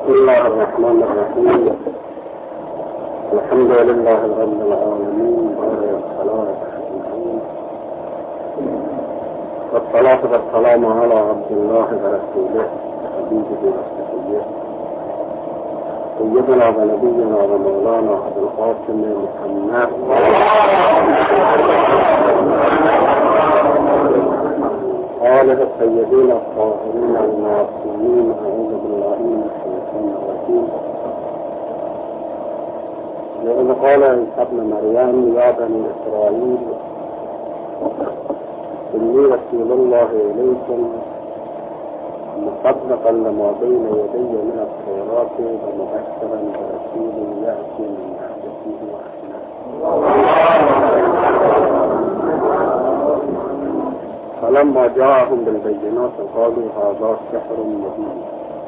بسم الله الرحمن الرحيم. الحمد لله رب العالمين والصلاة والسلام على عبد الله ورسوله حبيبه وصفيه سيدنا ونبينا ومولانا أبي القاسم محمد آله الطيبين الطاهرين المعصومين. أعوذ بالله من الشيطان الرجيم. وإذ قال عيسى ابن مريم يا بني إسرائيل إني رسول الله إليكم مصدقا لما بين يدي من التوراة ومبشرا برسول يأتي من بعد اسمه أحمد. فلما جاءهم بالبينات قالوا هذا سحر مبين.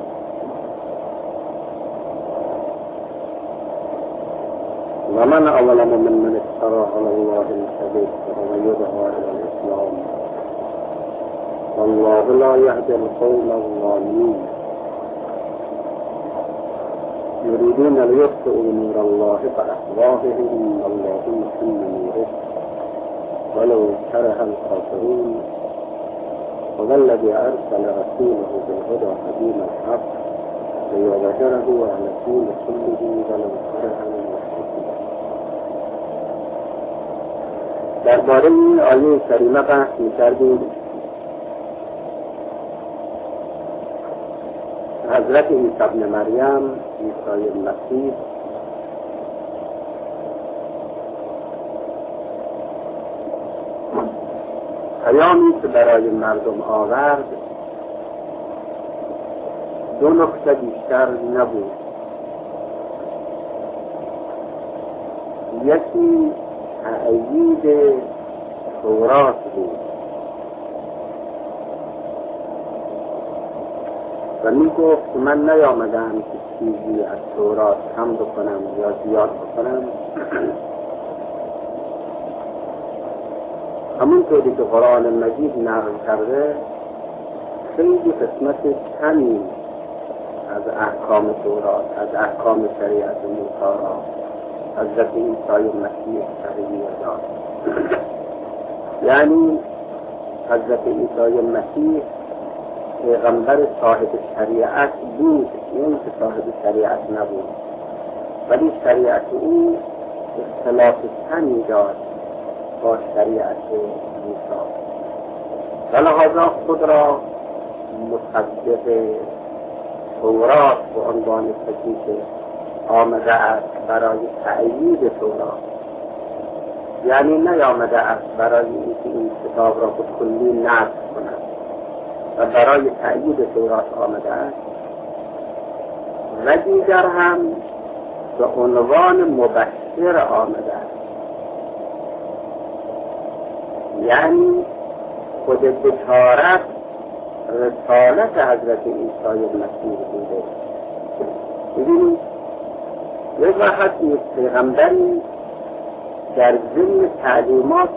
ومن أظلم ممن افترى على الله الكذب ومن يدعو إلى الإسلام والله لا يهدي القوم الظالمين. يريدون ليطفئوا نور الله بأفواههم والله متم نوره ولو كره الكافرون. وهو الذي أرسل رسوله بالهدى ودين الحق ليظهره على الدين كله ولو كره المشركون. درباره این آیه کریمه بحث می‌کردیم. حضرت عیسی ابن مریم، عیسی مسیح، پیامی که برای مردم آورد دو نکته بیشتر نبود. یکی تأیید تورات بود و می گفت من نیامدم که چیزی از تورات کم بکنم یا زیاد بکنم. همونطوری که قرآن مجید نقل کرده خیلی قسمت کمی از احکام تورات، از احکام شریعت موسی را حضرت عیسی مسیح تغییر داد. یعنی حضرت عیسی مسیح پیغمبر صاحب شریعت بود، این که صاحب شریعت نبود، ولی شریعت او اختلاف کمی داشت با شریعت موسی و لحاظا خود را مصدق تورات به عنوان کسی که آمده است برای تأیید تورات، یعنی نیامده است برای اینکه این کتاب را به کلی نسخ کند و برای تأیید تورات آمده است، و دیگر هم به عنوان مبشر آمده است. یعنی خود بشارت رسالت حضرت عیسی مسیح بوده. ببینید یک وقت یک پیغمبری در ضمن تعلیمات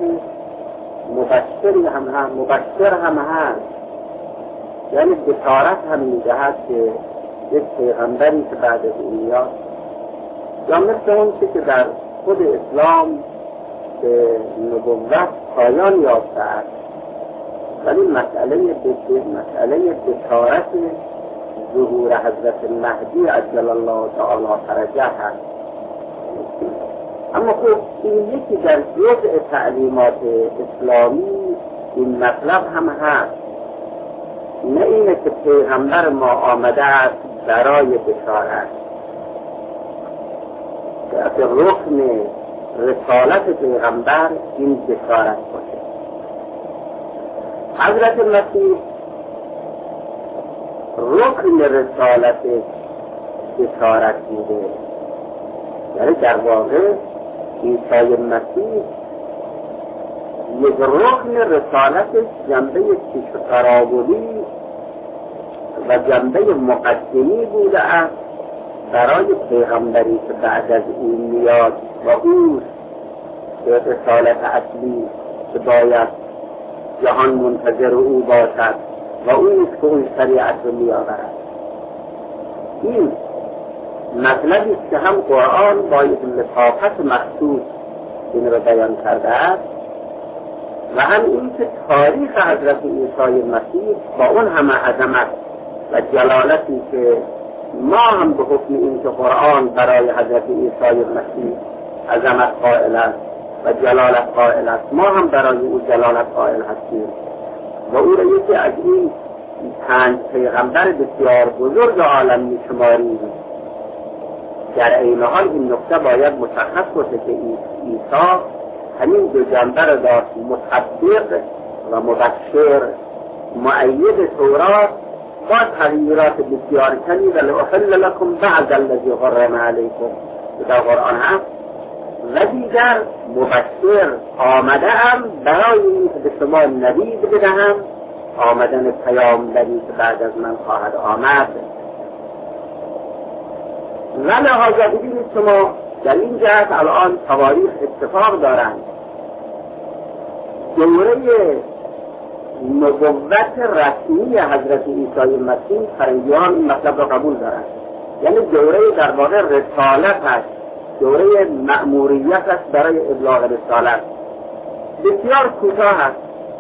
مبشر هم هست، یعنی بشارت هم میدهد که یک پیغمبری که بعد از این میاد، یا مثل اون که در خود اسلام به نبوت پایان یافته است، ولی مسئله بشارت ظهور حضرت مهدی عجل الله تعالی فرجه هست. اما خب این یکی در جزء تعلیمات اسلامی این مطلب هم هست، نه اینه که پیغمبر ما آمده است برای بشارت، که رکن رسالت پیغمبر این بشارت باشه. حضرت مسیح رکن رسالت بشارت بوده، یعنی در واقع عیسی مسیح یک رکن رسالت جنبه پیش‌تراولی و جنبه مقدمی بوده است برای پیغمبری که بعد از این میاد و اوست به رسالت اصلی که باید جهان منتظر او باشد و اوست که اون شریعت رو می آورد. این مطلبی است که هم قرآن با یک لطافت مخصوص این رو بیان کرده است و هم این که تاریخ حضرت عیسی مسیح با اون همه عظمت و جلالتی که ما هم به حکم این که قرآن برای حضرت عیسی مسیح عظمت قائل است و جلالت قائل است، ما هم برای او جلالت قائل هستیم و او را یکی از این 5 پیغمبر بسیار بزرگ عالم می‌شماریم. در این حال این نکته باید مشخص باشه که عیسی همین دو جنبه را داشت، مصدق و مبشر، مؤید تورات با تغییرات بسیار کمی و لأحل لکم بعض الذی حرم علیکم در قرآن هست و دیگر مبشر آمده‌ام برای اینکه به شما نوید بدهم، آمدن پیامبری که بعد از من خواهد آمد. و لحاظا ببینید شما در این جهت الان تواریخ اتفاق دارند. دوره نبوت رسمی حضرت عیسی مسیح فرنگیان این مطلب را قبول دارند، یعنی دوره در واقع رسالت است، دوره مأموریت است برای ابلاغ رسالت، بسیار کوتاه است.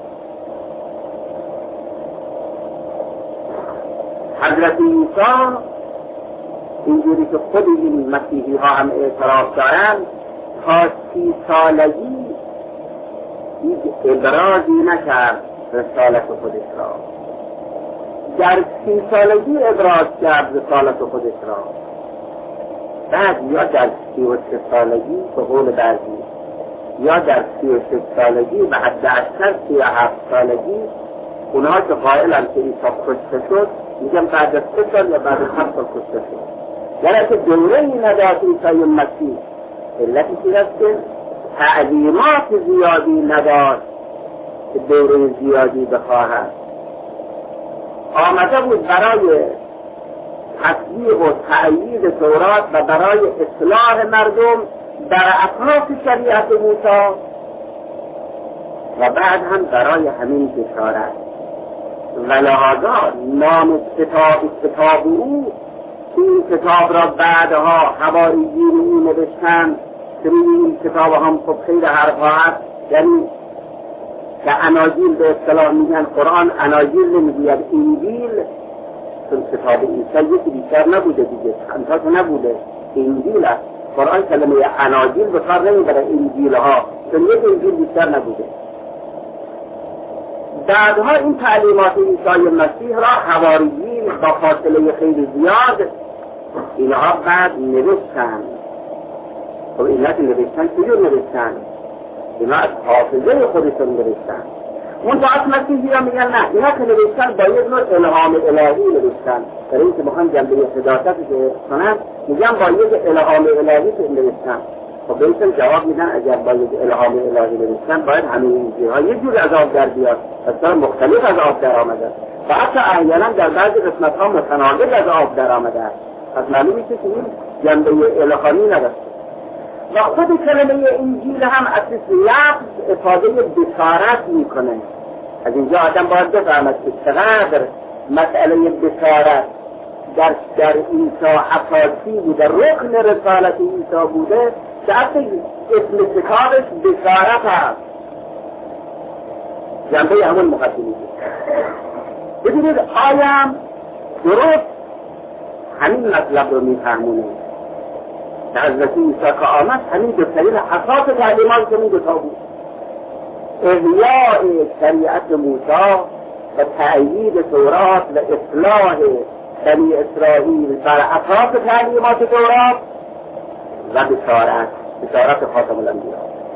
حضرت عیسی اینجوری که خود این مسیحی ها هم اعتراف دارند تا 30 سالگی هیچ ابرازی نکرد رسالت خودش را. در 30 سالگی ابراز کرد رسالت خودش را. بعد یا در 33 سالگی به قول بعضی، یا در 36 سالگی و حد اکثر 37 سالگی اونها که قائلن که عیسی کشته شد میگن بعد از 3 سال یا بعد از 7 سال کشته شد. یعنی که دوره‌ای نداشت عیسی مسیح، علتی که است که تعلیمات زیادی نداشت که دوره زیادی بخواهد. آمده بود برای تصدیق و تأیید تورات و برای اصلاح مردم در اطراف شریعت موسی و بعد هم برای همین بشارت. و لحاظا نام کتاب او، این کتاب را بعدها حواریین او نوشتند که این کتاب هم خب خیلی حرفا هست، یعنی که اناجیل به اصطلاح میگن، قرآن اناجیل نمیگوید انجیل، چون کتاب عیسی یکی بیشتر نبوده دیگه، چندتا که نبوده، انجیل است. قرآن کلمه اناجیل به کار نمیبره انجیل ها، چون یک انجیل بیشتر نبوده. بعدها این تعلیمات عیسی مسیح را حواریین با فاصله خیلی زیاد اینها بعد نوشتن. خب اینا که نوشتن چجور نوشتن؟ اینا از حافظه خودشون نوشتن. منطقه مسیحی ها میگن نه، اینا که نوشتن با یک نوع الهام الهی نوشتن، برای اینکه میخوان جنبه حداثتی که کنن میگن با یک الهام الهی که نوشتن. خب بهشون جواب میدن اگر با یک الهام الهی نوشتن باید همه این چیزها یک جور از آب در بیاد، اصلا مختلف از آب در آمده و حتی احیانا در بعضی قسمت ها متناقض از آب در آمده است. پس معلوم میشه که این جنبه الهامی نداشته. و خود کلمه انجیل هم از لفظ افاده بشارت میکنه. از اینجا آدم باید بفهمد که چقدر مسئله بشارت در عیسی اساسی بوده، رکن رسالت عیسی بوده که حتی اسم کتابش بشارت هست، جنبه همون مقدمی. ببینید آیم درست همین مطلب رو میفهمونه. در حضرت عیسی که آمد همین دوترین اساس تعلیمات همین دوتا بود، احیاء شریعت موسی و تأیید تورات و اصلاح بنی اسرائیل بر اساس تعلیمات تورات و بشارت خاتم الانبیا.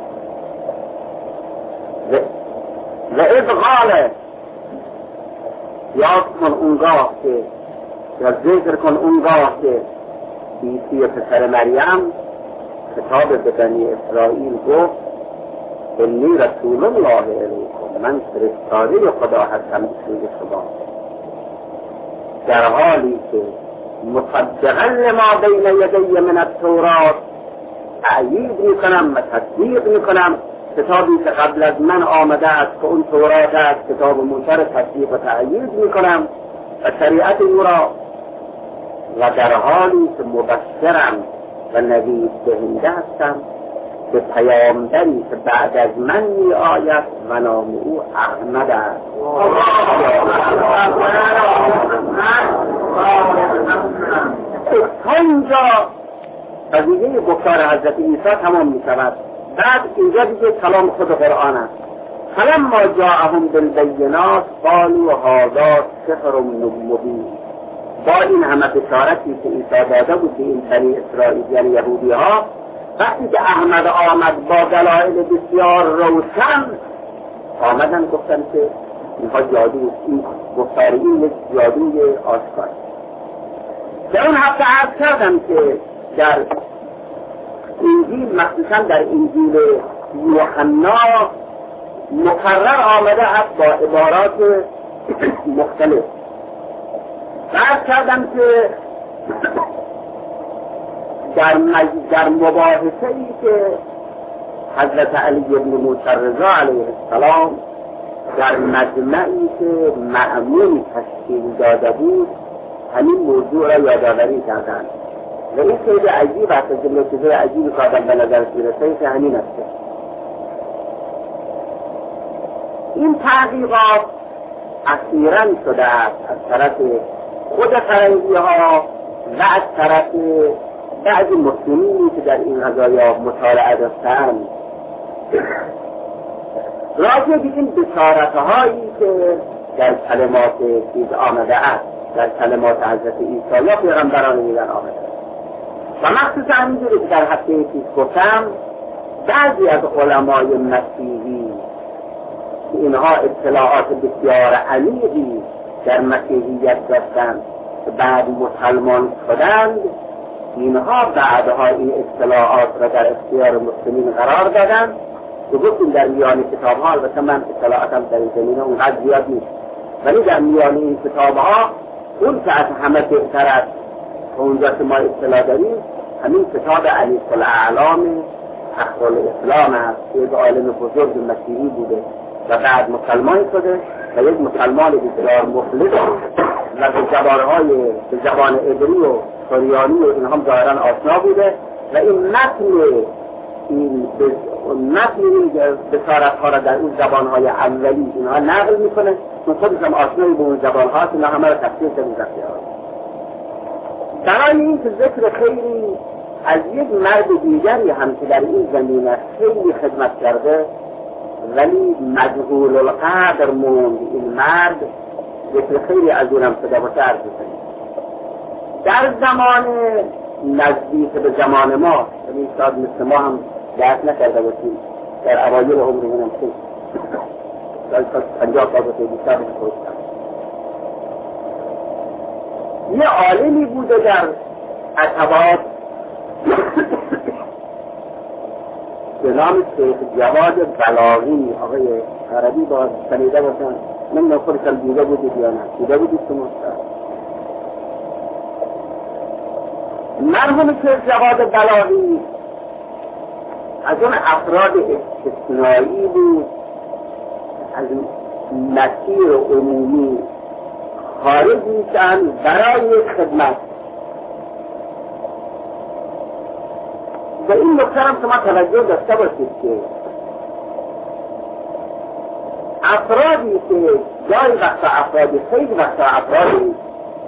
و اذ قال، یاد کن اونگاه که یا ذکر کن اونگاه که عیسی پسر مریم خطاب به بنی اسرائیل گفت انی رسول الله الیکم، من فرستاده خدا هستم به سوی شما، در حالی که مصدقا لما بین یدی من التورات، تأیید میکنم و تصدیق میکنم کتابی که قبل از من آمده است که اون تورات است، کتاب موسی را تصدیق و تأیید میکنم و شریعت او را و در حالی که مبشرم و نوید دهنده هستم به پیامبری که بعد از من می آید و نام او احمد است. تا اینجا قضیه گفتار حضرت عیسی تمام می شود. بعد اینجا دیگه کلام خود قرآن است. فلما جاءهم بالبینات قالوا هذا سحر مبین. با این همه بشارتی که عیسی داده بود به این بنی اسرائیل یعنی یهودی ها، وقتی که احمد آمد با دلایل بسیار روشن آمدن گفتن که اینها جادو، این گفتار این یک جادوی آشکار. در اون هفته عرض کردم که در انجیل مخصوصا در انجیل یوحنا مکرر آمده است با عبارات مختلف. عرض کردم که در مباحثه ای که حضرت علی بن موسی رضا علیه السلام در مجمعی که مأمون تشکیل داده بود همین موضوع را یادآوری کردند و این خیلی عجیب است. از جمله چیزهای عجیبی که آدم به نظر میرسه که همین است. این تحقیقات اخیراً شده است از طرف خود فرنگی ها و از طرف بعضی مسلمینی که در این قضایا مطالعه داشتند راجع به این بشارت‌هایی که در کلمات چیز آمده است، در کلمات حضرت عیسی یا پیغمبران دیگر آمده و مخصوصا همینجوری که در هفته پیش گفتم بعضی از علمای مسیحی که اینها اطلاعات بسیار عمیقی در مسیحیت داشتند که بعد مسلمان شدند، اینها بعدها این اطلاعات را در اختیار مسلمین قرار دادند که گفتیم در میان کتاب ها، البته من اطلاعاتم در این زمینه اونقدر زیاد نیست، ولی در میان این کتاب ها اون که از همه بهتر است اونجا که ما اطلاع داریم همین کتاب علی الاعلام اخبار الاسلام است که یک عالم بزرگ مسیحی بوده و بعد مسلمان شده و یک مسلمان بسیار مخلص و به زبان عبری و سریانی و اینها ظاهرا آشنا بوده و این متن بشارت‌ها را در اون زبان‌های اولی اینها نقل میکنه. من خودش هم آشنایی به اون زبان‌ها اینا همه را تفسیر کردم. برای این که ذکر خیلی از یک مرد دیگری هم که در این زمینه خیلی خدمت کرده ولی مجهول القدر موند، این مرد ذکر خیلی از اونم شده باشه عرض می‌کنیم. در زمان نزدیک به زمان ما، یعنی شاید مثل ما هم درک نکرده باشیم، در اوایل عمرمون هم خیلی شاید 50 سال بیشتر باشیم، یه عالمی بوده در عتبات به نام شیخ جواد بلاغی. آقای عربی باید شنیده باشن، من خودشم دیده بودید یا نه؟ دیده بودید که مرحوم شیخ جواد بلاغی از اون افراد استثنایی بود، از مسیر عمومی خارج میشن برای خدمت. به این نکته هم شما توجه داشته باشید که افرادی که جای وقتا افرادی خیلی وقتا افرادی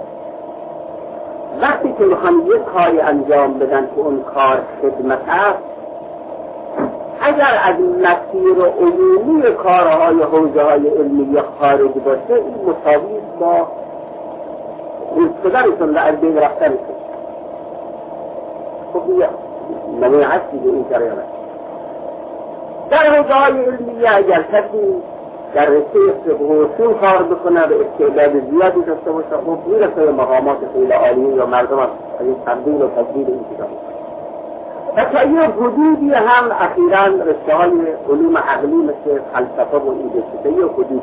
وقتی که میخوان یک کاری انجام بدن که اون کار خدمت است، اگر از مسیر عمومی کارهای حوزه‌های علمی خارج باشه این مساوی با خودشون و از بین رفتنشون. خب نمونه هستی به این جریان در حوزه‌های علمی اگر کسی در رشته فقه و اصول کار بکنه و استعداد زیادی داشته باشه خب میرسه به مقامات خیلی عالیه یا مردم از این تبدیل و تجدید این چیزا. و تا یه حدودی هم اخیراً رشته‌های علوم عقلی مثل فلسفه و این چیزا یه حدودی،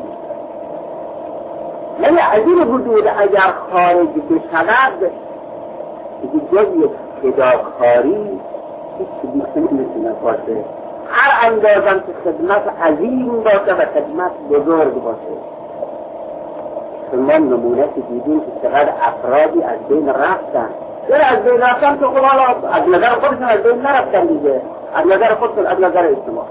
ولی از این حدود اگر خارج بشود دیگه جز یک فداکاری هیچ بیشتری نمیتونه باشه. هر اندازم که خدمت عظیم باشه و خدمت بزرگ باشه ما نمونه که دیدیم که چقدر افرادی از بین رفتن. از بین رفتن که خب حالا از نظر خودشون از بین نرفتن دیگه، از نظر خودشون، از نظر اجتماع.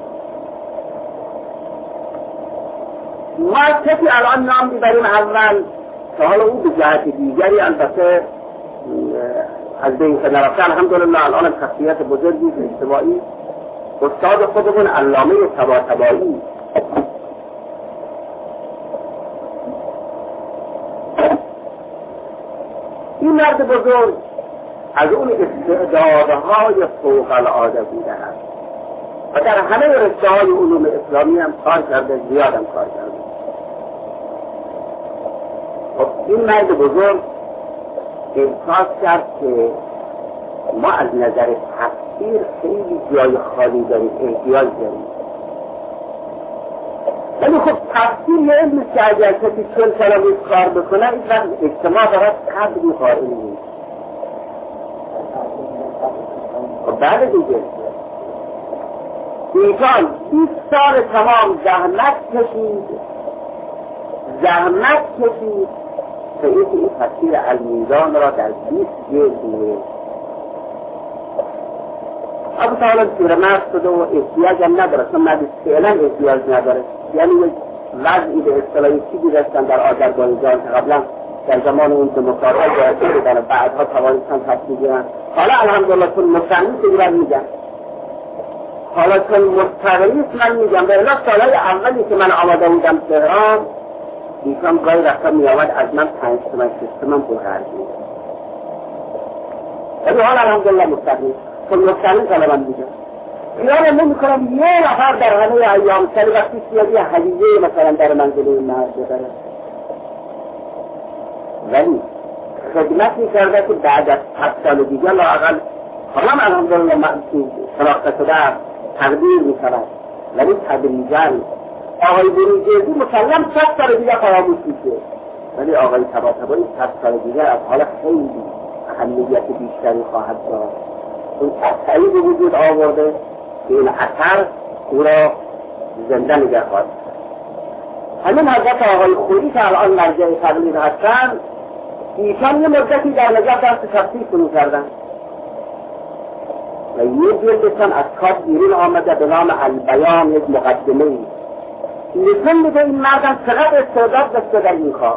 ما کسی الان نام میبریم اول که حالا او به جهت دیگری البته از بین که نرفته، الحمدلله الان هم شخصیت بزرگی اجتماعی، استاد خودمون علامه طباطبایی. این مرد بزرگ از اون استعدادهای فوق العاده بوده است و در همه رشته‌های علوم اسلامی هم کار کرده، زیاد هم کار کرده. خب این مرد بزرگ احساس کرد که ما از نظر تفسیر خیلی جای خالی داریم، احتیاج داریم. ولی خب تفسیر یه علم که اگر کسی 40 سال روز کار بکنه این وقت اجتماع دارد قدری قائل نیست. خب بعد دیگه ایشان 20 سال تمام زحمت کشید تا این تفسیر المیزان را در 20 جلد نوشت. ابو تعالی پیرمرد شده و احتیاج هم نداره، چون مرد فعلا احتیاج نداره. یعنی یک وضعی به اصطلاحی چیزی داشتن در آذربایجان که قبلا در زمان اون دموکرات‌ها جایزه بودن و بعدها توانستن تصمیم بگیرن. حالا الحمدلله چون مصنف ایران میگن، حالا چون مستقلیست من میگم، به الا سالهای اولی که من آمده بودم تهران ایشان گاهی وقتا میآمد از من 5 تومن 6 تومن پول قرض می‌گرفت. ولی حالا الحمدلله مستقلی، چون مستقلی حالا من میگم ایران نمی‌کنم یه نفر در همه ایام سال وقتی سیادی هدیه مثلا در منزل این مرد ببره، ولی خدمت می‌کرده که بعد از 7 سال دیگه لااقل حالا الحمدلله من شناخته شده تقدیر می‌شود، ولی تدریجاً آقای بروجردی مسلم 100 سال دیگه فراموش میشه، ولی آقای طباطبایی 100 سال دیگه از حالا خیلی اهمیت بیشتری خواهد داشت. اون تأثیری به وجود آورده که این اثر او را زنده نگه خواهد. همین حضرت آقای خویی که الان مرجع تقلید هستند، ایشان یه مدتی در نجف درس تفسیر شروع کردن و یه جلدشان از کاف ایران آمده به نام البیان، یک مقدمه ای نشون میده این مردم چقدر استعداد داشته در این کار،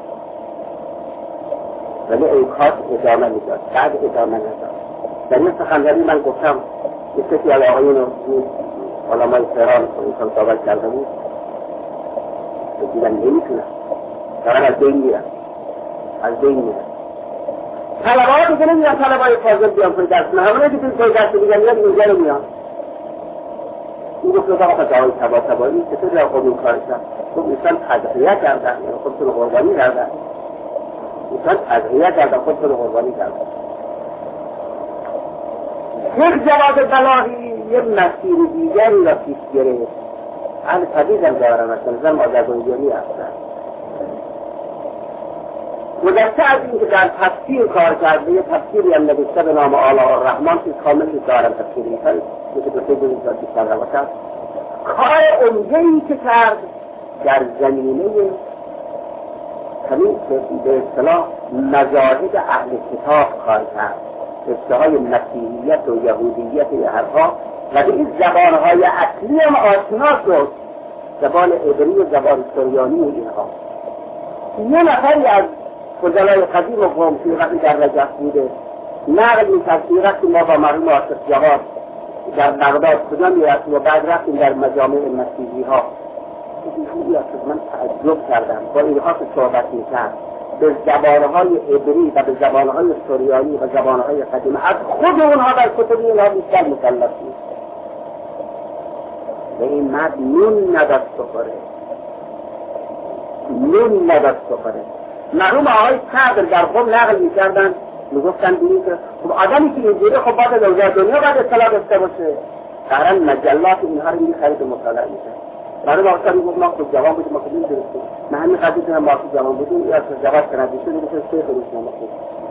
ولی این کار ادامه میداد، بعد ادامه نداد. در این سخنرانی من گفتم که کسی از آقایون علمای تهران ایشان صحبت کرده بود، بگیدن نمیتونم دارن از بین میرن، طلبه ها دیگه نمیان، طلبه های فاضل بیان پای درس نه، همونه که پای درس دیگه میان اینجا رو میان. این گفت رو آقا جوای طباطبایی چطور خود این کار کرد؟ خب ایشان تضحیه کردن، خودشون قربانی کردن، خودشون قربانی کردن. یک جواد بلاغی یک مسیر دیگری را پیش گرفت. اهل طبیعی هم دارن مثلا آذربایجانی هستن. گذشته از این که در تفسیر کار کرده، یه تفسیری هم نوشته به نام آلاء الرحمن که کاملی دارم تفسیر میکنه، یکی دو سه جلد بیشتر روشن. کار عمده‌ای که کرد در زمینه همین به اصطلاح مذاهب اهل کتاب کار کرد، اشتهای مسیحیت و یهودیت و هرها، و به این زبانهای اصلی هم آشنا شد، زبان عبری و زبان سریانی و اینها. یه نفری از فضلای قدیم و قومسی وقتی در نجف بوده نقل می‌کرد که وقتی ما با مرحوم آصف جواد در بغداد کجا می‌رفتیم و بعد رفتیم در مجامع مسیحی ها، من تعجب کردم با اینها که صحبت می‌کرد به زبانهای عبری و به زبانهای سریانی و زبانهای قدیم، از خود اونها در کتب اینها بیشتر مسلط بود. و این مرد نون نداشت بخوره. مرحوم آقای صدر در خود نقل می‌کردن، میگفتن بینید که خب آدمی که اینجوری خب باید در دنیا باید اطلاع داشته باشه، قرن مجلات اینها رو خرید مطالعه می‌کرد. مرحوم آقای صدر میگفت ما خود جوان بودیم، ما خود می‌دونستیم، من همین قضیه که ما خود جوان بودیم یا جواب کردیم شده که شیخ روزنامه خون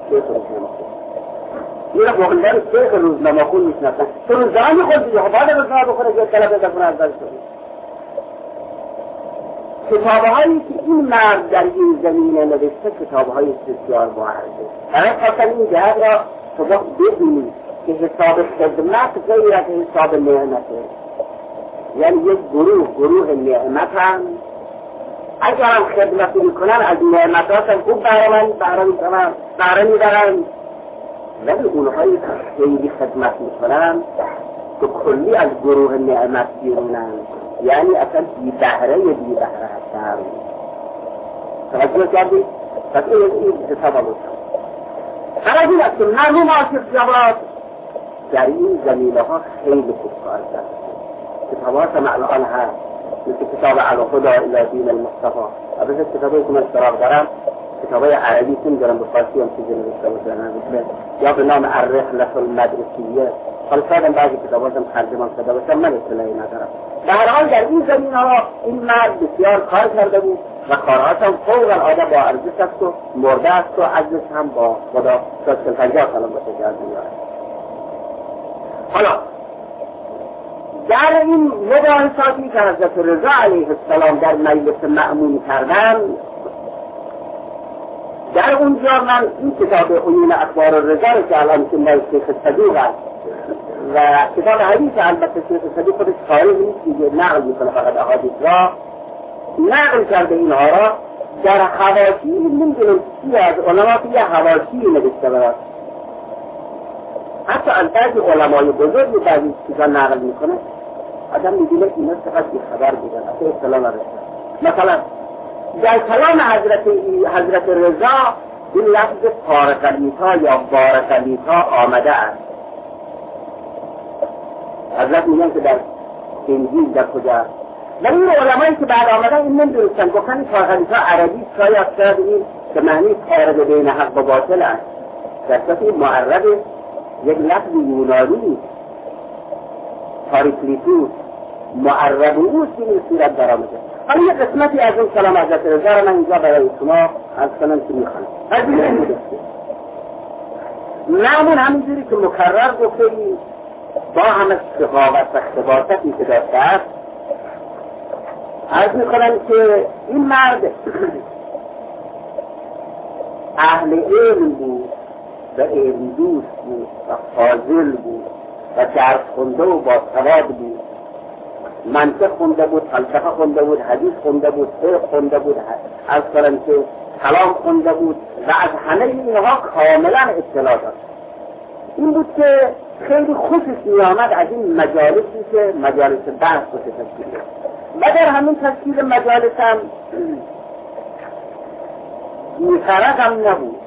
این رو بقیدار شیخ روزنامه خون می‌شناسن، تو روزنامه خود دیگه خب باید روزنامه بخوره که اطلاع بده کنه از درش. کتابهایی که این مرد در این زمینه نوشته کتابهای بسیار با ارزش. برای خاطر این جهت را شما بدونید که حساب خدمت غیر از حساب نعمته. یعنی یک گروه نعمت هم اگر هم خدمت میکنن از نعمتات هم خوب بهره میبرن، ولی اونهایی که خیلی خدمت میکنن که کلی از گروه نعمت بیرونن، یعنی اصلا بی بهره هستن. توجه کردید؟ پس این حساب بودن. برای این است که مرحوم آصف جواد در این زمینه ها خیلی خوب کار کرد. کتابات هم الان هست، مثل کتاب الهدی الی دین المصطفی. البته کتابی که من سراغ دارم کتابای عربی که می‌دارم به فارسی هم چیزی نوشته بودن، یا به نام الرحلة المدرسیه. حالا شاید بعضی کتابات هم ترجمه شده باشه، من اطلاعی ندارم. به هر حال در این زمینه‌ها این مرد بسیار کار کرده بود و کارهاش هم فوق العاده با ارزش است و مرده است و ارزش هم با خدا 50 سال باشه که از دنیا است. حالا در این مباحثاتی که حضرت رضا علیه السلام در مجلس مأمون کردن، در اونجا من این کتاب عیون اخبار الرضا که الان که مال شیخ صدوق است و کتاب حدیث البته شیخ صدوق خودش خارج نیست دیگه، نقل میکنه فقط احادیث را نقل کرده اینها را در حواشی نمیدونم چی از علما که یه حواشی نوشته برد. حتی از بعضی علمای بزرگ بعضی چیزا نقل میکنه آدم میدونه اینا چقدر بیخبر بودن، اصلا اطلاع نداشتن. مثلا در کلام حضرت رضا این لفظ پارکلیتا یا بارکلیتا آمده است. حضرت میگن که در انجیل در کجا، ولی این علمایی که بعد آمدن این نمیدونستن، گفتن پارکلیتا عربی شاید این که معنی پارده بین حق و باطل است، در صورت این معرب یک لفظ یونانی پاریکلیتوس معرب اوست این صورت در آمده. حالا یک قسمتی از این کلام حضرت رضا را من اینجا برای شما از کنم که میخوانم. از این نمیدسته نمون همینجوری که مکرر گفته با همه شقاوت و اختباطاتی که داشته است عرض میکنم که این مرد اهل علم بود و علم دوست بود و فاضل بود و درس خونده و با سواد بود، منطق خونده بود، فلسفه خونده بود، حدیث خونده بود، فقه خونده بود، از کلام که کلام خونده بود و از همه اینها کاملا اطلاع داشت. این بود که خیلی خوشش می‌آمد از این مجالسی که مجالس بحث رو تشکیل داد و در همین تشکیل مجالس هم بی‌غرض هم نبود.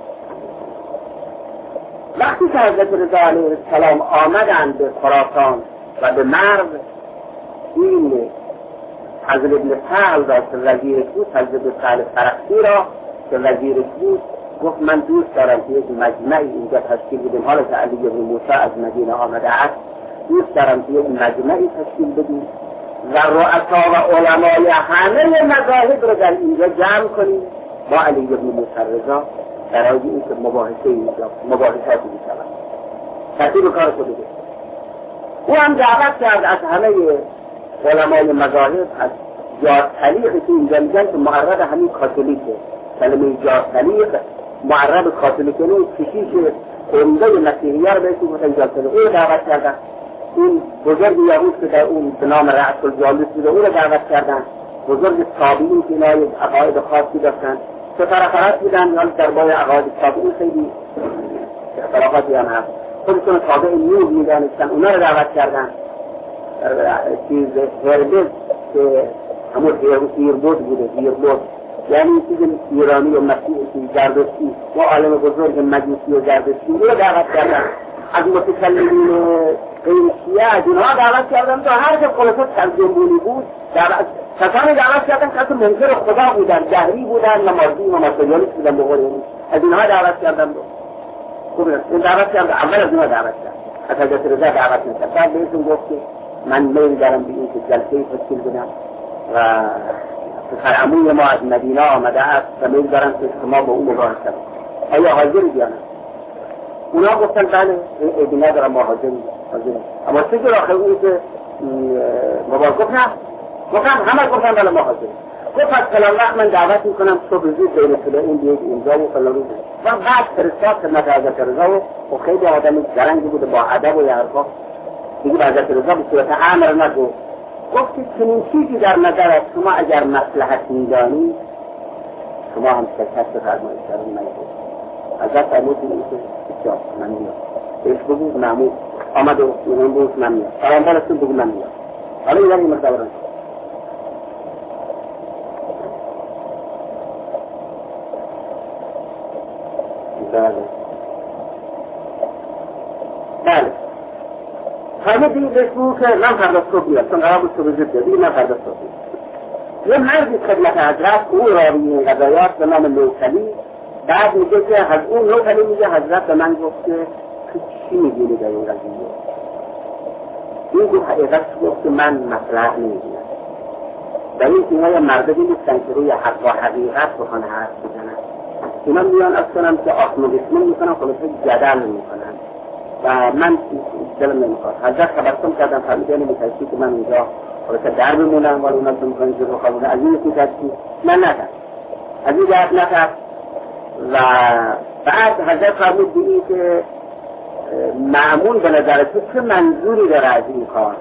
وقتی که حضرت رضا علیه السلام آمدند به خراسان و به مرو، این حضرت ابن سهل را که وزیر بود، حضرت ابن سهل فرخی را که وزیر بود، گفت من دوست دارم که یک مجمعی اینجا تشکیل بدیم، حالا که علی ابن موسی از مدینه آمده است، دوست دارم که یک مجمعی تشکیل بدیم و رؤسا و علمای همه مذاهب رو در اینجا جمع کنیم با علی ابن موسی رضا برای این که مباحثاتی بشود. ترتیب کار خود بود. او هم دعوت کرد از همه علمای مذاهب، از جاستلیقی که اینجا میگن که معرب همین کاتولیکه، کلمه جاستلیق معرب کاتولیکه، اون کشیش عمده مسیحیه رو بهشون گفتن جاستلیق، او رو دعوت کردن. این بزرگ یهود که در اون به نام رأس الجالوس بوده او رو دعوت کردن. بزرگ تابعین که اینا یک عقاید خاصی داشتن، سترخرات بودن، یا درباره عقاید تابعین خیلی اختلافاتی هم هست، خودشون تابع نور میدانستن، اونا رو دعوت کردن. چیز هربز که همون هیربود بوده، هیربود یعنی چیز ایرانی و مسیحی زردشتی و عالم بزرگ مجوسی و زردشتی، او رو دعوت کردن. از متکلمین غیر شیعه از اینها دعوت کردن تا هر که خلاصه ترجمه‌گونی بود کسانی دعوت کردن که منکر خدا بودن، دهری بودن، نمازی و ماتریالیست بودن به قول این. از اینها دعوت کردن. خوب این دعوت کردن، اول از اینها دعوت کردن. از حضرت رضا دعوت می‌کرد. بعد بهشون گفت که من میل دارم به این که جلسه‌ای تشکیل بدم و فرعموی ما از مدینه آمده است و میل دارم که شما با او مباحثه کنید. آیا حاضری یا نه؟ اونا گفتن بله، ایدی ندارم ما حاضریم. اما چیزی را خیلی که مباحث گفت نه، گفتن همه گفتن بله ما حاضریم. گفت از فلان وقت من دعوت میکنم صبح زود بین طلوع بیاید اینجا و فلان روز و بعد فرستاد خدمت حضرت رضا و خیلی آدم زرنگی بوده با ادب و حرفا. دیگه به حضرت رضا به صورت امر نگفت، گفت که چنین چیزی در نظرت شما اگر مصلحت میدانید شما هم شرکت بفرمایید در اون مجلس. حضرت فرمودید که بسیار من میام بهش بگو معمول آمد و اون بود من میام فرامبارستون بگو من میام. حالا اینا این مصوران بله همه دیگه بهشون که من فردا صبح میاد چون قرار بود صبح زود دیگه من فردا صبح میاد. یه مردی خدمت حضرت او راوی این قضایات به نام نوفلی بعد میگه که از اون نوفلی میگه حضرت به من گفت که چی میگیری در این قضیه؟ این گفت حقیقت گفت که من مصلحت نمیگیرم. در این اینا مردی نیستن که روی حق و حقیقت بخوان حرف بزنن. اینا میان اصلا که آسمولیسم میکنن خلاصه جدل میکنن و من دلم نمیخواد. حضرت تبسم کردم فرمودن میترسی که من اینجا خلاصه در بمونم ولی اونا میکنن جلو خوابونه از این میترسی من نکرد از این جهت نکرد و بعد حضرت فرمود دیدی که معمول به نظر تو چه منظوری داره از این کار.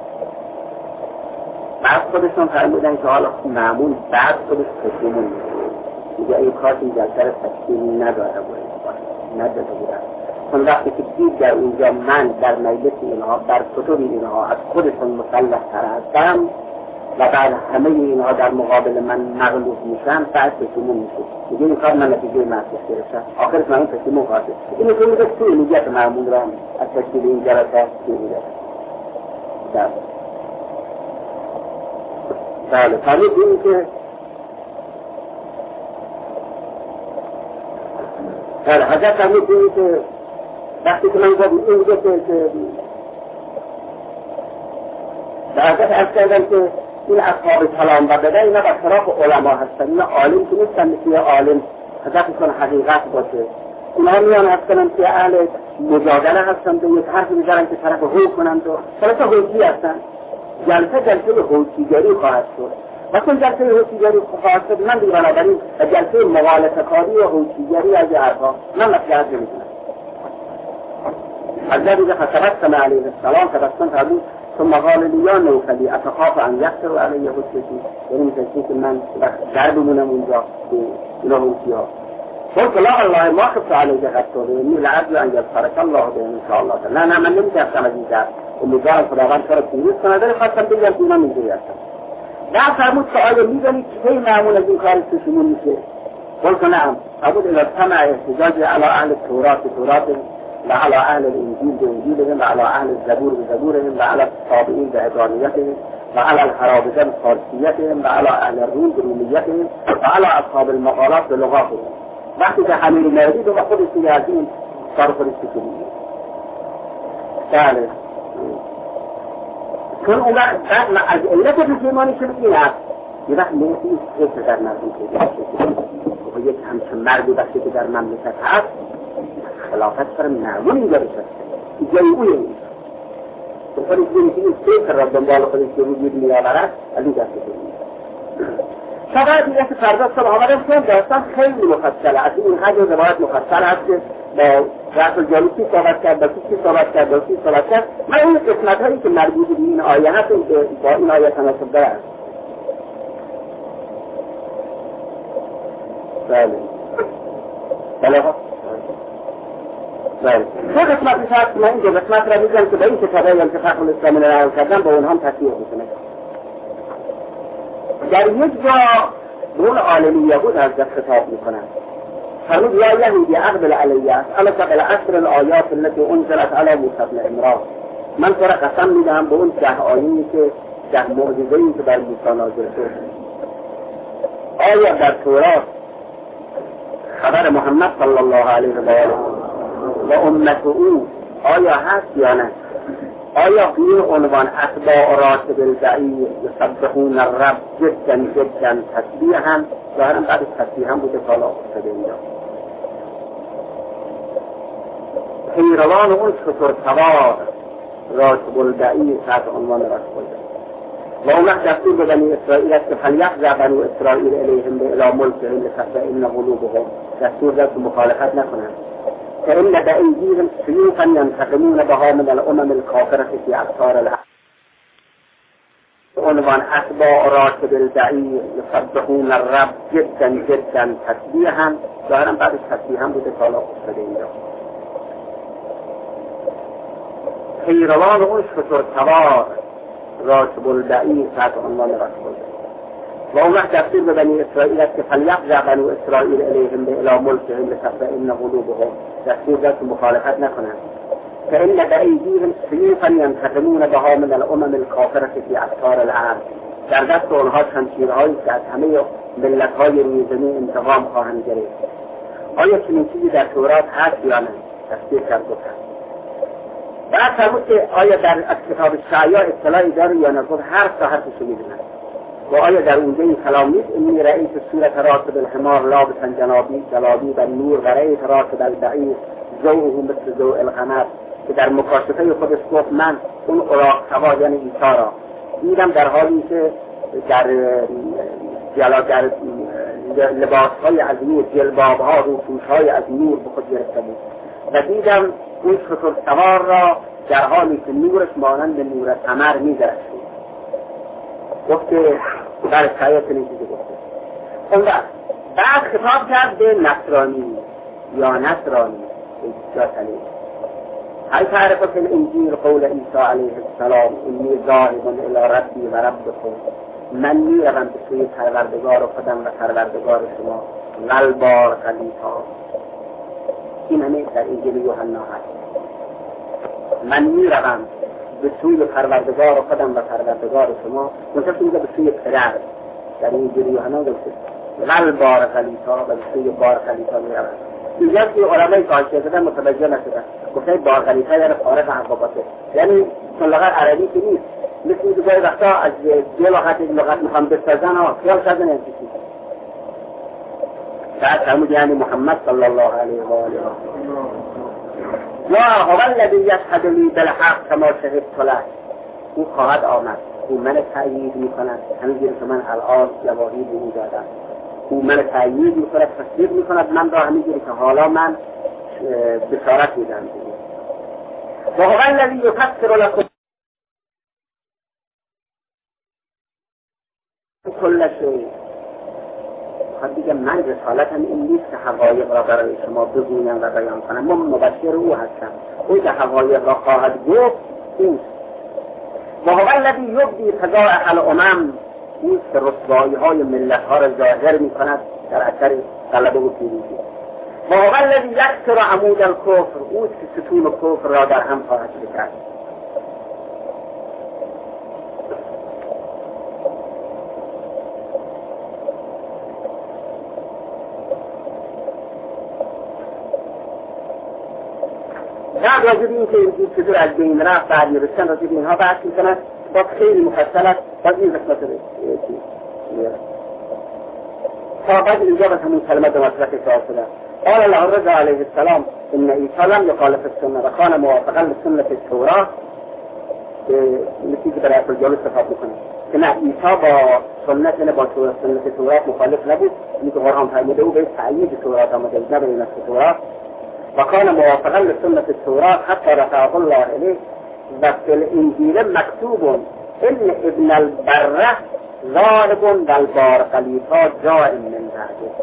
بعد خودشون فرمودن که حالا معمول بعد خودش تسلیمون میگه این کار این جلسه تسلیم نداره بودن چون وقتی که دید در اونجا من در مجلس اینها در کتب اینها از خودشون مسلح تر هستم و بعد همه اینها در مقابل من مغلوب میشن بعد تسلیمون میشه میگه این کار من نتیجه معصیت گرفتم آخرش من تسلیمون خواهده اینو که میگه توی میگه معمول را از تسلیم این جلسه توی میگه بله فرمود این که حضرت فرمود این که وقتی که من گفتم این میگه که به حضرت عرض کردم که این اصحاب کلام و بده اینا برخلاف علما هستن. اینا عالم که نیستن مثل عالم هدفشون حقیقت باشه. اینا میان هستن که اهل مجادله هستن و یک حرف میزنن که طرف حکم کنند و طرف حکمی هستن. جلسه حکمیگری خواهد شد و چون جلسه حکمیگری خواهد شد من دیگه بنابراین جلسه مغالطه کاری و حکمیگری از حرفا من مصلحت نمی‌دونم. حضرت دیگه تبسم علیه السلام تبسم فرمود ثم قال لی یا نوفلی اتخاف ان یکسر علیه حجتی یعنی می‌تونی که من در بمونم اونجا که اینا حکمی‌ها قلت لا الله ما خفت علیه قطور اینی لعجل ان یذکرک الله به ان شاء الله. نه من نمی‌تونم از این جهت امیدوارم خداوند تو رو پیروز کنه ولی خواستم بگم که اینا اینجوری هستن. بعد فرمود که آیا می‌دونید کی معمول از این کار توشون میشه؟ قلت نعم. فرمود اذا سمع احتجاج علی اهل التوراة و علی اهل الانجیل بانجیلهم و علی اهل الزبور بزبورهم و علی الصابئین بعبرانیتهم و علی الحرابزه بفارسیتهم و علی اهل الروم برومیتهم و علی اصحاب المقالات بلغاتهم. وقتی که همین مردید و خودش دیگه از این کار خودش توشون میشه. بله چون اون وقت از علت پشیمانی شده این هست یه وقت نیستی که در مملکت و یک همچون مردی وقتی که در مملکت هست خلافت سر معمول اینجا بشه جایی اوی این تو خودش بینید این فکر را دنبال خودش که وجود میآورد از این دست کنید. شباید دیگه که فردا صبح آمدم که داستان خیلی مفصله از این حج و روایت مفصل هست که با رأس الجالوسی صحبت کرد با کسی صحبت کرد با کسی صحبت کرد من این قسمت هایی که مربوط به این آیه هست با این آیه تناسب دارد. بله چه قسمتی هست من این قسمت را میگم که با این کتابه انتفاق الاسلامی را نقل کردم با اونها هم تصویح میکنه. در یک جا به اون عالمی یهود از دست خطاب میکنن فرمود یا یهودی اقبل علیه اسألک بالعشر الآیات التي انزلت علی موسی بن عمران من تو را قسم میدهم به اون 10 آیه‌ای که 10 معجزه‌ای که بر موسی نازل شد. آیا در تورات خبر محمد صلی الله علیه و آله و امت او آیا هست یا نه؟ آیا این عنوان اتباع راتب البعیر یسبحون الرب جدا جدا تسبیحا ظاهرا بعد تسبیحا بوده کالا افتاده اینجا پیروان اون شتر سوار راتب البعیر تحت عنوان راتب البعیر و اون وقت دستور به بنی اسرائیل است که فلیفزع بنو اسرائیل الیهم الی ملکهم لتطمئن قلوبهم، دستور داد که مخالفت نکنند. فإن بأيديهم سيوفا ينتقمون بها من الأمم الكافرة في أقطار الأرض. عنوان أتباع راتب البعير يسبحون الرب جدا جدا تسبيحا، ظاهرا بعد تسبيحا بوده تالا افتاده اینجا. پیروان اون شتر سوار راتب البعیر تحت عنوان راتب البعیر. و اون وقت دستور به بنی اسرائیل است که فلیفزع بنو اسرائیل الیهم الی ملکهم لتطمئن قلوبهم، دستور داد که مخالفت نکنند. فإن بأيديهم سيوفا ينتقمون بها من الأمم الكافرة في أقطار الأرض. در دست آنها شمشیرهایی که از همه ملت‌های روی زمین انتقام خواهند گرفت. آیا چنین چیزی در تورات هست یا نه؟ تصدیق کرد گفتند. بعد فرمود که آیا در از کتاب شعیا اطلاعی داره یا نه؟ گفت هر ساعتش می‌دونم. و آیا در اونجا این کلام نیست؟ اینی رأیت صورت راتب الحمار لابسا جلابیب النور و رأیت راتب البعیر ضوءه مثل ضوء القمر، که در مکاشفه خودش گفت من اون اوراق سوار یعنی عیسی را دیدم در حالی که در لباسهای از نور، جلبابها، روپوشهای از نور به خود گرفته بود و دیدم اون شتر سوار را در حالی که نورش مانند نور قمر می‌درخشید. گفت که در شایعه چنین چیزی گفته. اون بعد خطاب کرد به نصرانی یا نصرانی جاتلی. هل تعرف في الانجیل قول عیسی علیه السلام انی ذاهب الی ربی و ربکم، من میروم به سوی پروردگار خودم و پروردگار شما والبار خلیفا. این همه در انجیل یوحنا هست. من میروم به سوی پروردگار خودم و پروردگار شما، مثلا اینجا به سوی پدر در انجیل یوحنا گفته والبار خلیفا و به سوی بار خلیفا میروم. اینجا که علمای کاشیه زدن متوجه نشدن، گفتن بار خلیفه یعنی خارق حقاباته، یعنی چون لغت عربی که نیست، مثل این دوگاه وقتا از دو لغت میخوام بسازن خیال شدن این چیزی. بعد فرمود یعنی محمد صلی الله علیه و آله یا هو الذی یشهد لی بالحق کما شهدت له. او خواهد آمد، او من تأیید میکند همینجوری که من الان گواهی به او دادم. او من تأیید میکند، تصدیق میکند من را همینجوری که حالا من بشارت میدم. و هو الذی یفسر لکم کل شیء. خب دیگه من رسالتم این نیست که حقایق را برای شما بگویم و بیان کنم، من مبشر او هستم. او که حقایق را خواهد گفت اوست. و هو الذی یبدی فضائح الامم، اوست که رسوایی های ملت ها را ظاهر می کند در اثر غلبه و پیروزی. و هو الذی یکسر عمود الکفر، اوست که ستون کفر را در هم خواهد شکست. بعد راجب این که این چطور از بین رفت بعد میرسن راجب اینها بحث میکنن، باز خیلی مفصل است. باز این قسمت تا بعد اینجا به همون کلمات مطلق اشاره شده. قال الله رضا علیه السلام ان عیسی لم یخالف السنه و کان موافقا لسنة التوراة، نتیجه برای الجلوس استفاده میکنه که نه عیسی با سنت سنت تورات مخالف نبود، اینکه قرآن فرموده او به تأیید تورات آمده بود نه به نسخ تورات. وكان موافقا لسنة التوراة حتى رفعه الله إليه. وفي الإنجيل مكتوب إن ابن البرة ظالب والبار خليفة جاء من بعده.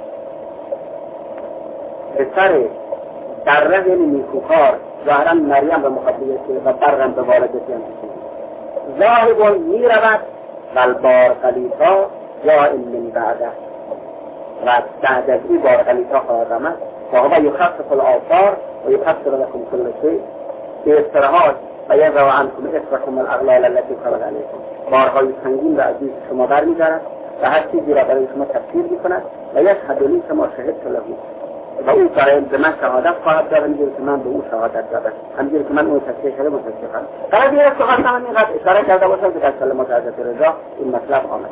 بسر بره یعنی نیکوکار، ظاهرا مریم به مخاطبه و برم به والدتی هم ظالب میرود والبار خلیفه جاء من بعده، و بعد از این بار خلیفه خواهد آمد. وهو يخفف الآثار ويكسر لكم كل شيء باستراحات ويضع عنكم إثركم الأغلال التي فرض عليكم. بارهای سنگین را از دوش شما برمی‌دارد و هر چیزی را برای شما تفسیر می‌کند و یشهد لی کما شهدت له. و او برای من شهادت خواهد داد همینجوری که من به او شهادت دادم، همینجوری که من اون تصدیق کرده متصدیق کردم. فقط یه سوال من اینقدر اشاره کرده باشم که در کلمات حضرت رضا این مطلب آمده.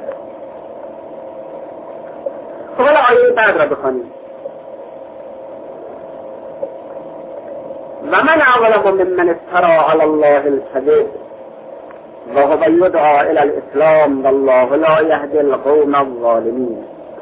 خب حالا آیه بعد را بخوانیم. ومن أظلم ممن افترى على الله الكذب وهو يدعى الى الاسلام والله لا يهدي القوم الظالمین.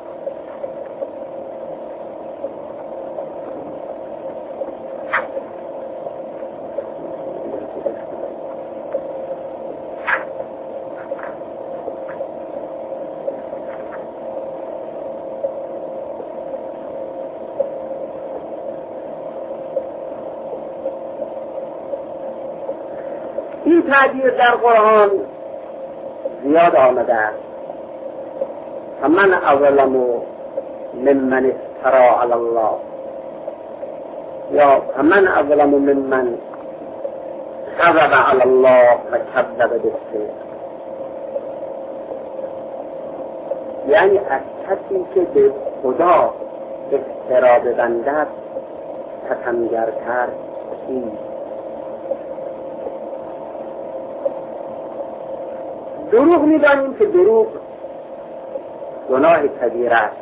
این تعبیر در قرآن زیاد آمده است. فمن اظلم ممن افترى علی الله، یا فمن اظلم ممن کذب علی الله و کذب بالصدق. یعنی از کسی که به خدا افترا ببندد ستمگرتر کیست؟ دروغ می‌دانیم که دروغ گناه کبیره است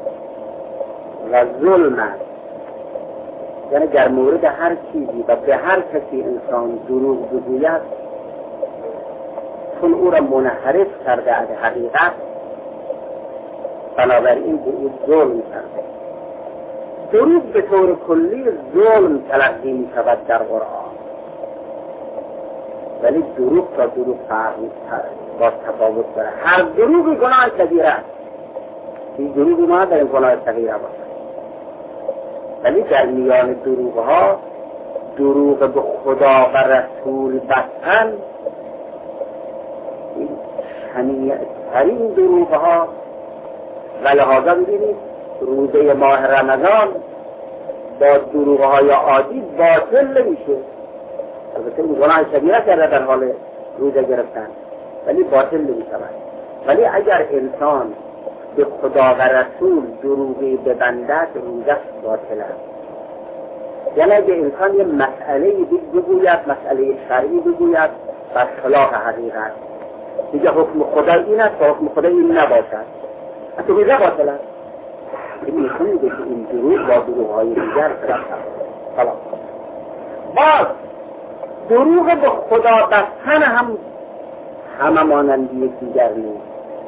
و ظلم است. یعنی در مورد هر چیزی و به هر کسی انسان دروغ بگوید چون او را منحرف کرده از حقیقت، بنابراین به او ظلم کرده. دروغ به طور کلی ظلم تلقی می‌شود در قرآن، ولی دروغ تا دروغ فرق با تفاوت داره. هر دروغی گناه کبیره است، این دروغی ما در این گناه صغیره باشد. ولی در میان دروغها دروغ به خدا و رسول بستن این شنیع‌ترین دروغها. و لحاظا ببینید روزه ماه رمضان با دروغهای عادی باطل نمیشه. البته این گناه کبیره کرده در حال روزه گرفتن، ولی باطل نمیشود. ولی اگر انسان به خدا و رسول دروغی ببندد روزش باطل است. یعنی اگر انسان یه مسئله بگوید، مسئله شرعی بگوید بر خلاف حقیقت، دیگه حکم خدا این است و حکم خدا این نباشد، اصلا روزه باطل است. این نشون میده که این دروغ با دروغهای دیگر فرق دارد. باز دروغ به خدا بستن همه مانندی دیگر نیست.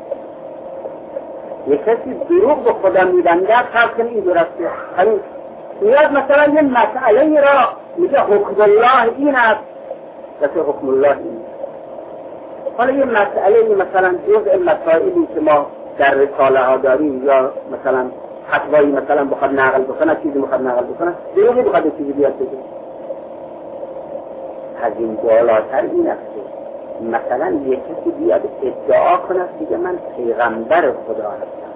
یک کسی دروغ به خدا میبنده فرض کنید این درسته، همین میاد مثلا یه مسئله را میگه حکم الله این است واسه حکم الله این. حالا یه مسئله مثلا جزء مسائلی که ما در رساله ها داریم یا مثلا فتوایی مثلا بخواد نقل بکنه، چیزی بخواد نقل بکنه، دروغی بخواد چیزی بیاد بگه. از این بالاتر این است که مثلا یک کسی بیاد ادعا کنه دیگه من پیغمبر خدا هستم،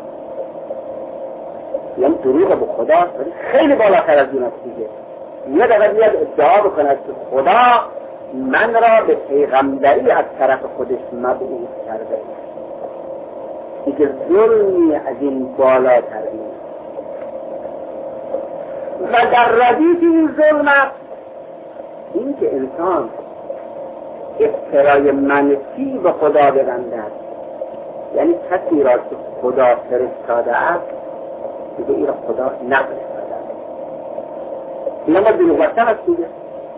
یعنی دروغ به خدا ولی خیلی بالاتر از این است دیگه. یه دفعه بیاد ادعا بکنه که خدا من را به پیغمبری از طرف خودش مبعوث کرده، دیگه ظلمی از این بالاتر نیست. و در ردیف این ظلم این که انسان افترای منفی به خدا ببندد، یعنی کسی را که خدا فرستاده است دیگه این را خدا نفرستاده است. این ما دروغ بستن است دیگه.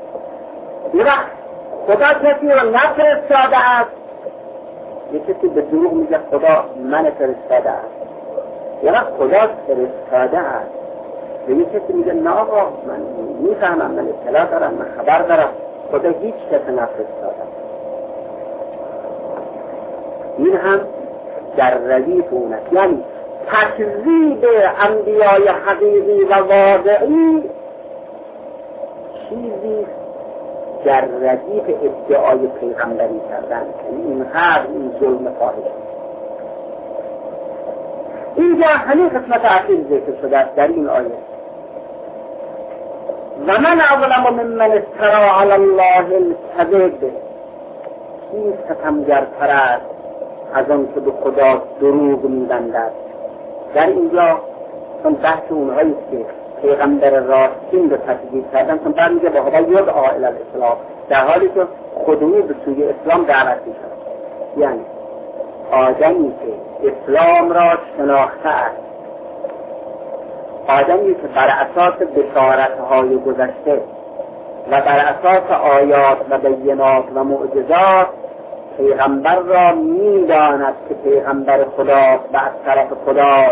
خدا کسی را نفرستاده است، یک کسی به دروغ میگه خدا من فرستاده است، یعنی خدا فرستاده است. و یک کسی میگه نه آقا من میفهمم، من اطلاع دارم، من خبر دارم، خدا هیچ کسی نفرستاده. این هم در ردیف اون است. یعنی تکذیب انبیای حقیقی و واقعی چیزی در ردیف ادعای پیغمبری کردن، یعنی اینقدر این ظلم فاحش. اینجا همین قسمت اخیر ذکر شده است در این آیه. و من اظلم ممن افتری علی الله الکذب، این ستمگرتر است از آن که به خدا دروغ می‌بندد. در اینجا چون بحث اونهایی که پیغمبر راستین رو تکذیب کردن، چون برمیگه به خدا یدعا الی الاسلام، در حالی که خودمون به سوی اسلام دعوت می‌شد. یعنی آدمی که اسلام را شناخته است، آدمی که بر اساس بشارت‌های گذشته و بر اساس آیات و بینات و معجزات پیغمبر را میداند که پیغمبر خدا و از طرف خدا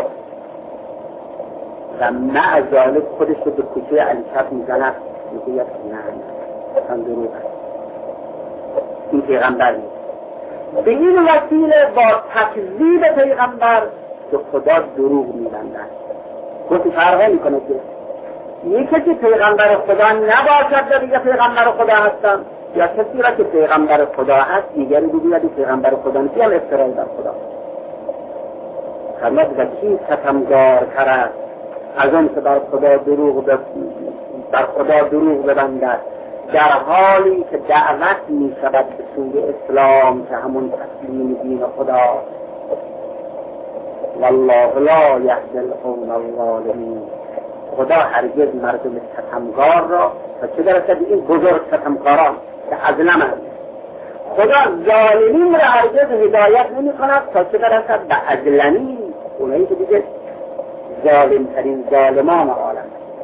و مع ذالک خودش رو به کوچه علی چپ میزند، میگه نه هم دروغ است، این پیغمبر نیست. به این وسیله با تکذیب پیغمبر به خدا دروغ میبندند. گفتی فرقه میکنه که یکی که پیغمبر خدا نباشد و دیگه پیغمبر خدا هستن، یا کسی را که پیغمبر خدا هست دیگری بگوید پیغمبر خدا نیست، هم افترایی بر خدا. فرمود و کی ستمگار کرد از اون که بر خدا دروغ ببندد، در حالی که دعوت می شود به سوی اسلام که همون تسلیم دین خدا. والله لا یهدی القوم الظالمین. خدا هرگز مردم ستمگار را و چه درسته این بزرگ ستمکاران که ازلم هست، خدا ظالمین را هرگز هدایت نمی کند تا چه درسته به ازلمی، اونایی که دیگه ظالمترین ظالمان عالم.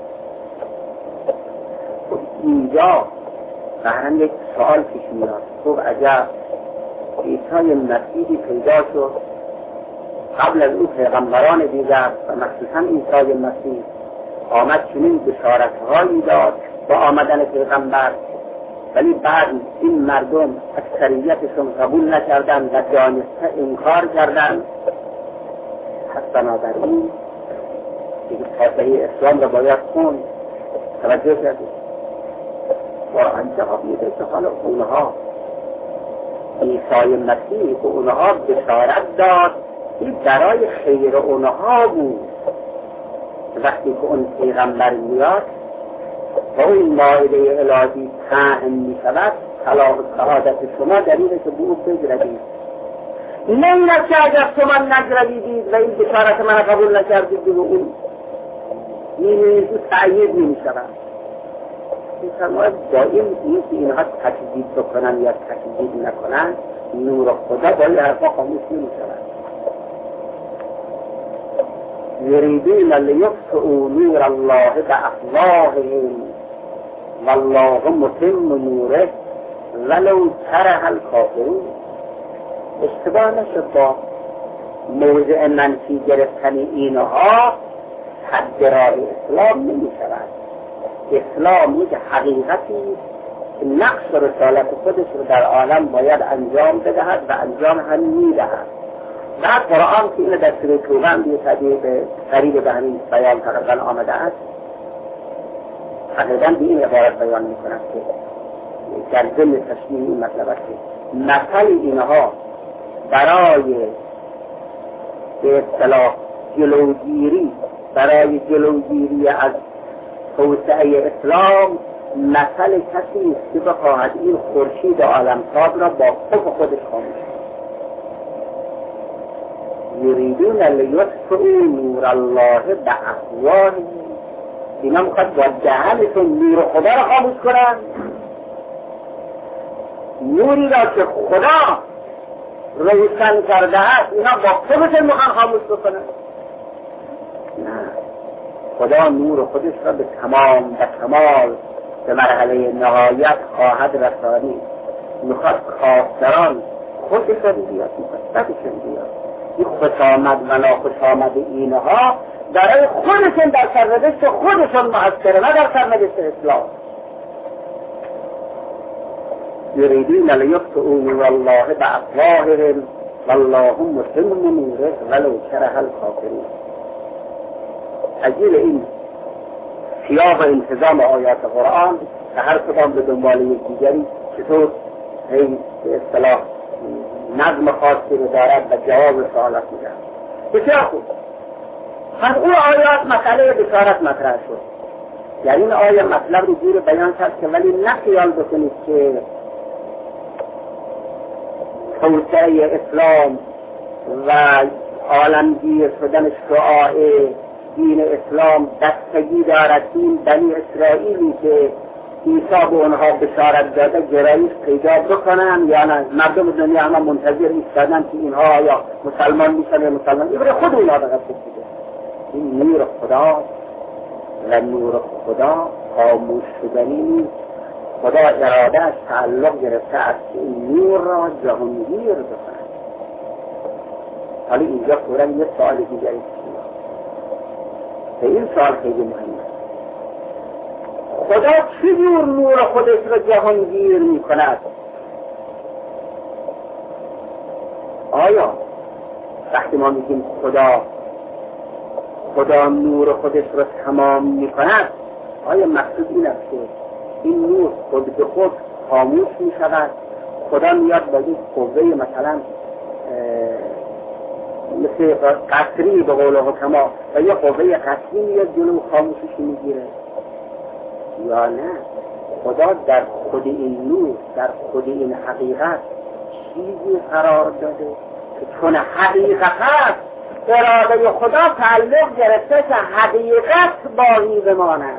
اینجا بهرم یک سوال پیش میاد، خوب عجب عیسی مسیحی پیدا شد، قبل از او پیغمبران دیگر و مخصوصا عیسی مسیح آمد چنین بشارت‌هایی داد با آمدن پیغمبر، ولی بعد این مردم اکثریتشون قبول نکردن و دانسته انکار کردن. پس بنابراین دیگه فاتحه اسلام را باید خون. توجه کردید قرآن جواب میده که حالا اونها عیسی مسیح به اونها بشارت داد، این برای خیر اونها بود. وقتی که اون پیغمبر میاد و اون مائده الهی طعن می شود، صلاح و سعادت شما در اینه که به او بگردید، نه این است که اگر شما نگردیدید و این بشارت من قبول نکردید به اون این تأیید نمی شود. این فرماید دائم این که اینها تکذیب بکنن یا تکذیب نکنن، نور خدا با این حرفا خاموش نمی شود. یریدون لیطفئوا نور الله بافواههم والله متم نوره ولو کره الکافرون. اشتباه نشد با موضع منفی گرفتن اینها حد راه اسلام نمی شود. اسلام یک حقیقتی که نقش و رسالت خودش رو در عالم باید انجام بدهد و انجام هم میدهد. بعد قرآن که اینو در سوره توبه هم به قریب به همین بیان تقریبا آمده است، تقریبا به این عبارت بیان میکند که در ضمن تشمیل این مطلب است که مثل اینها برای به اصطلاح جلوگیری از توسعه اسلام مثل کسی است که بخواهد این خورشید عالمتاب را با خف خودش خاموش. یریدون لیطفئوا نور الله بافواههم. اینا میخواد با دهنشون نور خدا را خاموش کنن، نوری را که خدا روشن کرده است اینا با خودشون میخوان خاموش بکنن. نه، خدا نور خودش را به تمام و کمال به مرحله نهایت خواهد رسانید. میخواد کافران خودشون بیاد، میخواد بدشون بیاد. این خوش آمد و ناخوش آمد اینها برای خودشون در سرنوشت خودشون مؤثره، نه در سرنوشت اسلام. یریدون لیطفئوا نور الله بافواههم والله متم نوره ولو کره الکافرون. عجیب این سیاق و انتظام آیات قرآن که هر کدام به دنبال یک دیگری چطور این به اصطلاح نظم خاصی رو دارد و جواب سوالات میدهد. بسیار خوب. پس اون آیات مسئله بشارت مطرح شد. یعنی این آیه مطلب رو جور بیان کرد که ولی نه خیال بکنید که توسعه اسلام و عالمگیر شدن شعاع دین اسلام دستگی دارد. این بنی اسرائیلی که عیسی به اونها بشارت داده گرایش پیدا بکنن یا نه، مردم دنیا همه منتظر ایستادن که اینها یا مسلمان میشن یا مسلمان، این برای خود اونها دقیق بسیده. این نور خدا و نور خدا خاموش شدنی نیست. خدا ارادهش تعلق گرفته است که این نور را جهانگیر بکند. حالا اینجا فوراً یه سوال دیگری به این سوال خیلی مهمه. خدا چجور نور خودش را جهانگیر می کند؟ آیا وقتی ما میگیم خدا نور خودش را تمام می کند، آیا مقصود این است که این نور خود به خود خاموش می شود؟ خدا میاد با این قوه مثلا مثل قطری به قول حکما و یه قوه قطری میاد جلو خاموشش میگیره؟ یا نه، خدا در خود این نور، در خود این حقیقت چیزی قرار داده که چون حقیقت هست اراده خدا تعلق گرفته که حقیقت باقی بماند.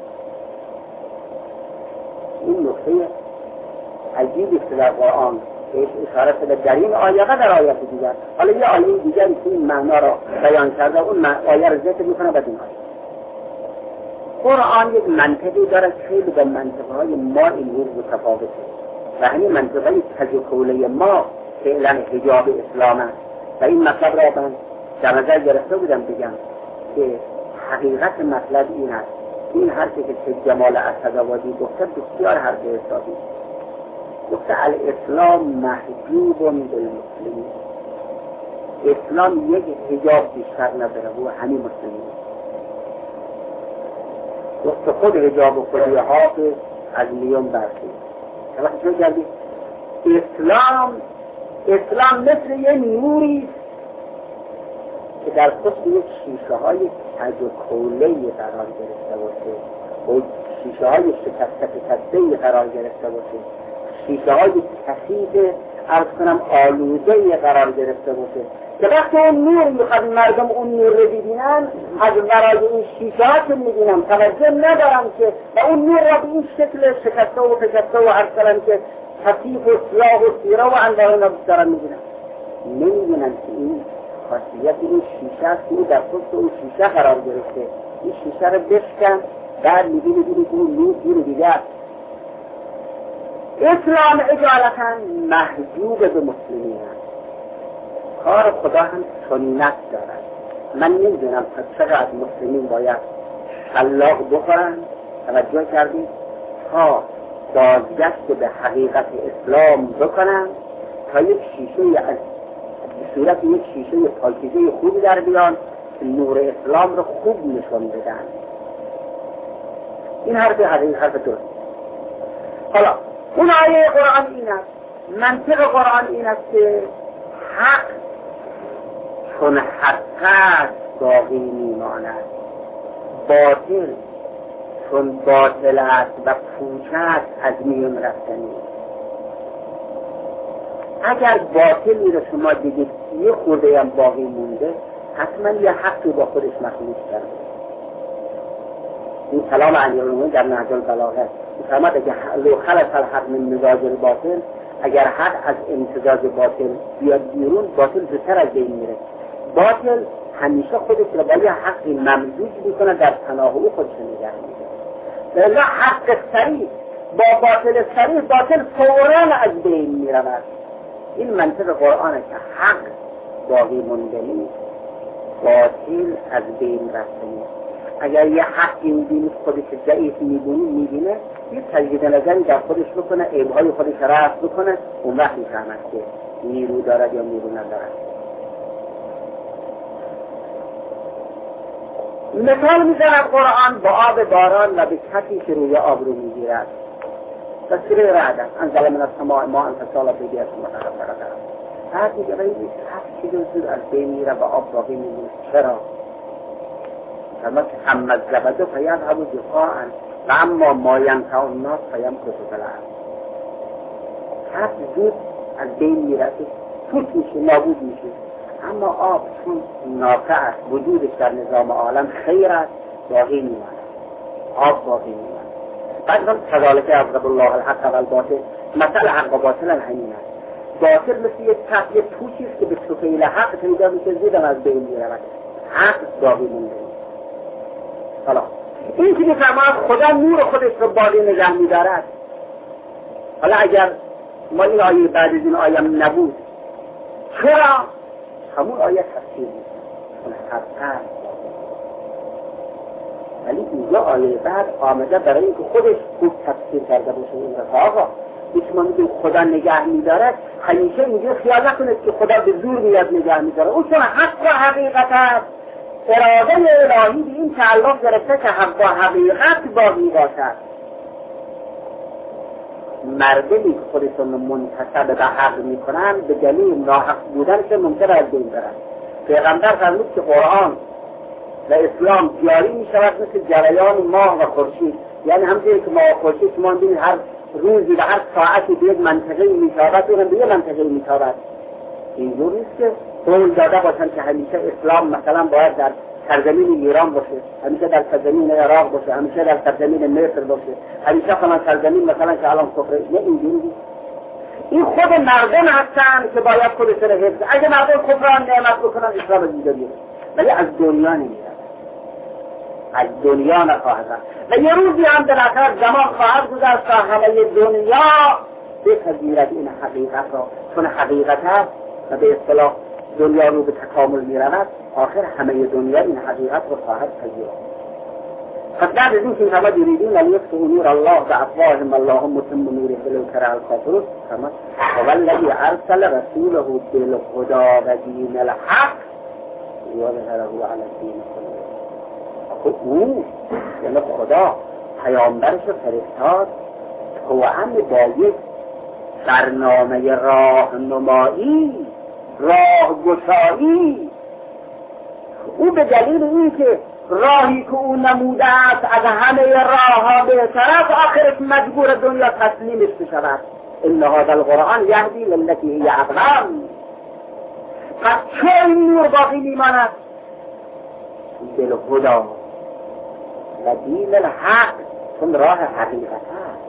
این نکته عجیبی که در قرآن بهش اشاره شده در این آیه و در آیات دیگر. حالا یه آیه دیگری که این معنا را بیان کرده، اون آیه را ذکر میکنه بعد این آیه. قرآن یک منطقی داره خیلی به منطقهای ما این متفاوته و همین منطقه تجربه ما فعلا حجاب اسلام است و این مطلب را من در نظر گرفته بودم بگم که حقیقت مطلب این است. این حرفی که جمال اسدآبادی گفته بسیار حرف حسابی گفته الاسلام محجوب بالمسلمین. اسلام یک حجاب بیشتر نداره و همین مسلمین. گفته خود حجاب و خودی حافظ از میون برخید. وقتی چه کردی؟ اسلام مثل یه نوری که در پشت یک شیشه های کج و کوله‌ای قرار گرفته باشه و شیشه های شکسته قرار گرفته باشه، شیشه های کثیف عرض کنم آلوده‌ای قرار گرفته باشه که وقتی اون نور میخواد مردم اون نور رو ببینن از برای این شیشه ها که میبینن توجه ندارن که و اون نور را به این شکل شکسته و فشکسته و عرض کنم که کثیف و سیاه و سیره و انواع اینا دارن میبینن، نمیبینن که این خاصیت این شیشه است که در پشت اون شیشه قرار گرفته. این شیشه رو بشکن بعد میبینی که اون نور گیر دیگه است. اسلام اجالتا محجوب به مسلمین است. کار خدا هم سنت دارد. من نمیدونم تا چقدر مسلمین باید شلاق بخورن، توجه کردید، تا بازگشت به حقیقت اسلام بکنن تا یک شیشه از صورت یک شیشه پاکیزه خوبی در بیان که نور اسلام رو خوب نشون بدن. این حرف درست. حالا اون آیه قرآن این است، منطق قرآن این است که حق چون حق است باقی میماند، باطل چون باطل است و پوچ است از میون رفتنی. اگر باطلی رو شما دیدید یه خورده هم باقی مونده، حتما یه حقی با خودش مخلوط کرده. این کلام امیرالمومنین در نهج البلاغه می‌فرماید اگر لو خلص الحق من مزاج الباطل، اگر حق از امتزاج باطل بیاد بیرون، باطل زودتر از بین میره. باطل همیشه خودش رو با یه حقی ممزوج میکنه، در پناه او خودش نگه میده. لذا حق صریح با باطل صریح، باطل فوراً از بین میرود. این منطق قرآنه که حق باقی مونده نیست، باطل از بین رفته نیست. اگر یه حقی میبینید خودش ضعیف میبینه، یه تجدید نظری در خودش بکنه، عیبهای خودش رفع بکنه، اون وقت میفهمد که نیرو دارد یا نیرو ندارد. مثال میزند قرآن با آب باران و به کسی که روی آب رو میگیرد. تسریع رعد انزل من السماء ماء فسال به اسم متغفر. بعد میگه این هست که زود از بین میره و آب باقی میمونه. چرا؟ اما الزبد فیذهب جفاء و اما ما ینفع الناس فیمکث فی الارض. هست زود از بین میره، فوت میشه، نابود میشه. اما آب چون نافع است، وجودش در نظام عالم خیر است، باقی میماند. آب باقی میماند. بعد هم کذالک یضرب الله الحق والباطل، مثل حق و باطل همین است. باطل مثل یک تقیه پوچی است که به سفیل حق پیدا میشه، زودم از بین میرود. حق باقی مونده. حالا این که میفرماید خدا نور خودش رو باقی نگه میدارد، حالا اگر ما این آیه بعد از این آیه نبود، چرا؟ همون آیه تفسیر میکنه حقا، ولی اینجا آیه بعد آمده برای اینکه خودش خوب تفسیر کرده باشه. این رفا آقا هیچ ما میگیم خدا نگه میدارد، همیشه اینجا خیال نکنید که خدا به زور میاد نگه میداره. اون چون حق و حقیقت است، اراده الهی به این تعلق گرفته که حق و حقیقت باقی باشد. مردمی که خودشون منتسب به حق میکنن به دلیل ناحق بودن که ممکن از بین برن. پیغمبر فرمود که قرآن و اسلام جاری میشود مثل جریان ماه و خورشید، یعنی همونطوری که ماه و خورشید شما می‌بینید هر روزی و هر ساعتی به یک منطقه میتابد، اونم به یک منطقه میتابد. اینجور نیست که قول داده باشن که همیشه اسلام مثلا باید در سرزمین ایران باشه، همیشه در سرزمین عراق باشه، همیشه در سرزمین مصر باشه، همیشه فلان سرزمین مثلا که الان کفر. نه اینجوری. این خود مردم هستن که باید خودشون رو حفظ. اگه مردم کفران نعمت بکنن اسلام دیگه میاد، ولی از دنیا نمیاد، از دنیا نخواهد رفت. و یه روزی هم بالاخره زمان خواهد گذشت تا همه دنیا بپذیرد این حقیقت را، چون حقیقت هست و به اصطلاح دنیا رو به تکامل میرود، آخر همه دنیا این حقیقت رو خواهد پذیرد. پس بعد از این که همه یریدون لیطفئوا نور الله بافواههم والله متم نوره ولو کره الکافرون، والذی ارسل رسوله بالهدی و دین الحق لیظهره علی الدین کله. او یعنی خدا پیامبرش فرستاد توأم با یک برنامه راهنمایی، راهگشایی. او به دلیل اینکه راهی که او نموده است از همه راهها بهتر است، آخرش مجبور دنیا تسلیمش بشود. ان هذا القرآن یهدی للتی هی اقوم. پس چه این نور باقی میماند؟ بالهدی و دین الحق، چون راه حقیقت است،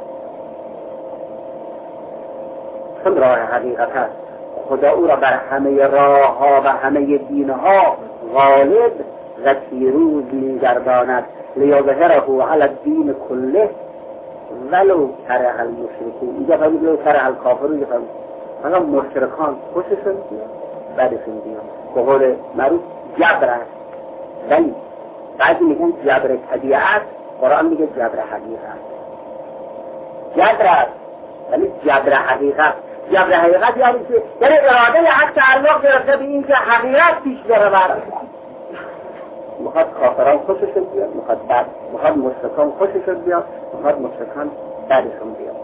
چون راه حقیقت است. خدا او را بر همه راه ها و همه دین ها غالب و پیروز می‌گرداند. لیظهره علی الدین کله ولو کره المشرکون. اینجا فرمود لو کره الکافرون، اینجا فرمود فقط مشرکان خوششون بیاد بدشون بیاد. به قول معروف جبر است، ولی بعضی میگن جبر طبیعت، قرآن میگه جبر حقیقت. جبر است ولی جبر حقیقت. جبر حقیقت یعنی که در اراده حق تعلق گرفته به این که حقیقت پیش برود. میخواد کافران خوششون بیاد، میخواد مشرکان خوششون بیاد، میخواد مشرکان بدشون بیاد.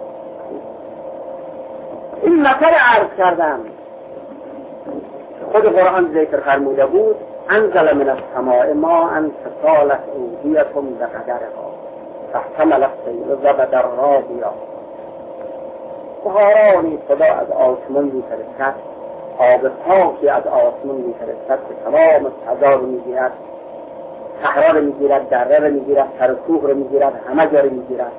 این مثل عرض کردم خود قرآن ذکر فرموده بود انزل من السماء ماء فسالت اودیة بقدرها فاحتمل السیل زبدا رابیا. بهارانی خدا از آسمان میفرستد، آب پاکی از آسمان میفرستد که تمام فضا رو میگیرد، صحرا رو میگیرد، دره رو میگیرد، سر کوه رو میگیرد، همه جا رو میگیرد.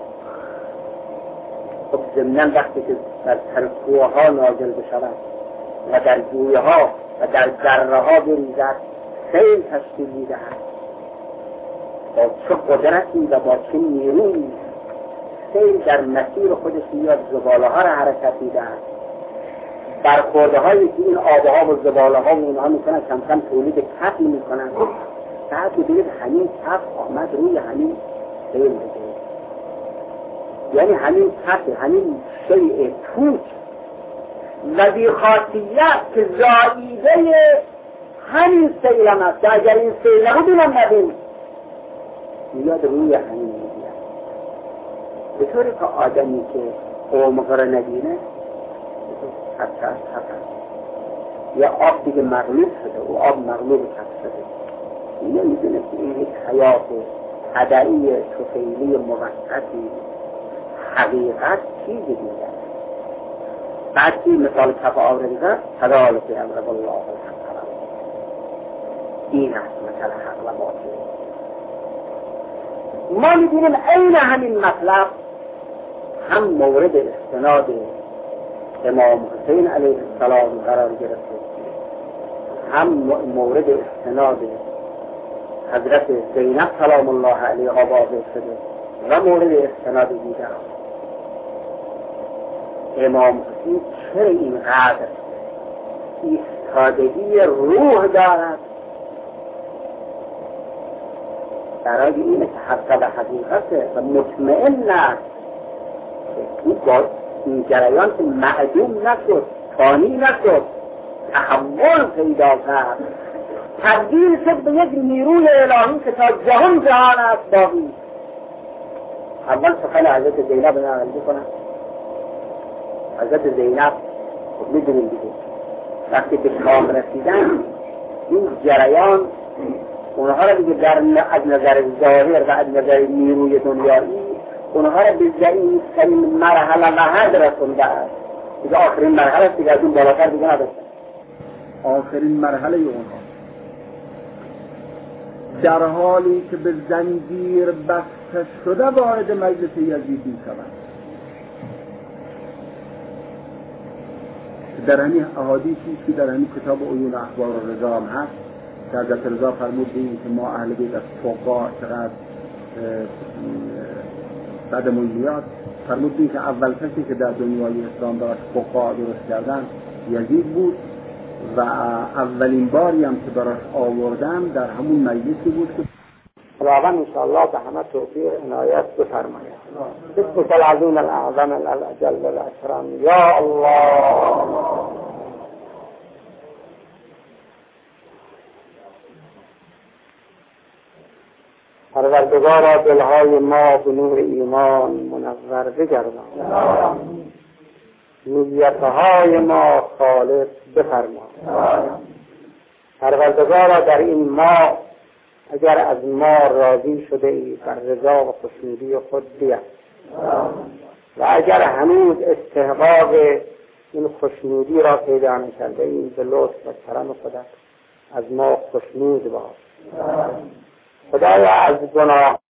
خب ضمناً وقتی که در سر کوه ها نازل بشود و در جویه ها و در دره ها بریزد، سیل تشکیل میدهد. با چه قدرتی و با چه نیرویی سیل در مسیر خودش میاد، زباله ها را حرکت میدهد. برخورده هایی که این آبها و زباله ها و اونها میکنن کم کم تولید کف میکنن. بعد ببینید همین کف آمد روی همین سیل بگیرد، یعنی همین کف، همین شیء پوچ و بی خاصیت که زاییده همین سیل هم است که اگر این سیل نبود هم نبین میاد روی همین میگیرد. به طوری که آدمی که قومها را نبینه حتی یا آب دیگه مغلوب شده و آب مغلوب کف شده، نمیدونه که این یک حیات طبعی طفیلی موقتی حقیقت چیزی دیگه. بعد این مثال کف آب رزه تدالک امر الله الحق، این است مثل حق و باطل. ما می‌بینیم عین همین مطلب هم مورد استناد امام حسین علیه السلام قرار گرفته، هم مورد استناد حضرت زینب سلام الله علیها واضح شده و مورد استناد دیگر. امام حسین چرا اینقدر ایستادگی روح دارد برای اینه که حق به حقیقته و مطمئن است که با این جریان که معدوم نشد، فانی نشد، تحول پیدا کرد، تبدیل شد به یک نیروی الهی که تا جهان است باقی. اول سخن حضرت زینب نقل کنم. حضرت زینب خب میدونیم دیگه وقتی به شام رسیدن این جریان اونها را دیگه از نظر ظاهر و از نظر نیروی دنیایی اونها را به ضعیف‌ترین مرحله و حد رسونده است. دیگه آخرین مرحله است دیگه، از اون بالاتر دیگه نداشتن. آخرین مرحله اونها در حالی که به زنجیر بسته شده وارد مجلس یزید می‌شوند. در همین احادیثی که در همین کتاب عیون اخبار رضا هم هست که حضرت رضا فرمودیم که ما اهل بیت از فقها چقدر بدمون میاد، فرمودیم که اول کسی که در دنیای اسلام براش فقها درست کردن یزید بود و اولین باری هم که براش آوردن در همون مجلسی بود که خداوند انشاءالله به همه توفیق عنایت بفرماید. بسم العظیم الاعظم الاجل الاکرم یا الله. پروردگارا دلهای ما به نور ایمان منور بگردان، نیتهای ما خالص بفرما. پروردگارا در این ماه اگر از ما راضی شده ای بر رضا و خوشنودی خود بیا و اگر هنوز استحقاق این خوشنودی را پیدا نکرده ای به لطف و کرم خودت از ما خوشنود باش. خدایا از گناه